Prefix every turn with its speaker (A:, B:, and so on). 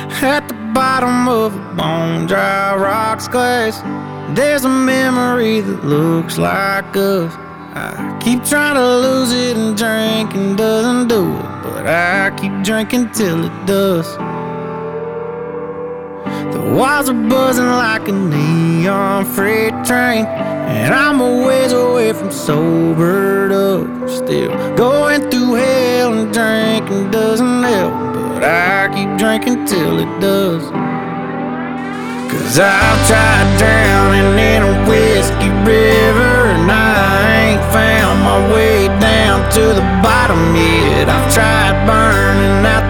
A: At the bottom of a bone dry rocks glass, there's a memory that looks like us. I keep trying to lose it and drinking doesn't do it, but I keep drinking till it does. The walls are buzzing like a neon freight train, and I'm a ways away from sobered up. Still going through hell and drinking doesn't help, but I keep drinking till it does. Cause I've tried drowning in a whiskey river, and I ain't found my way down to the bottom yet. I've tried burning out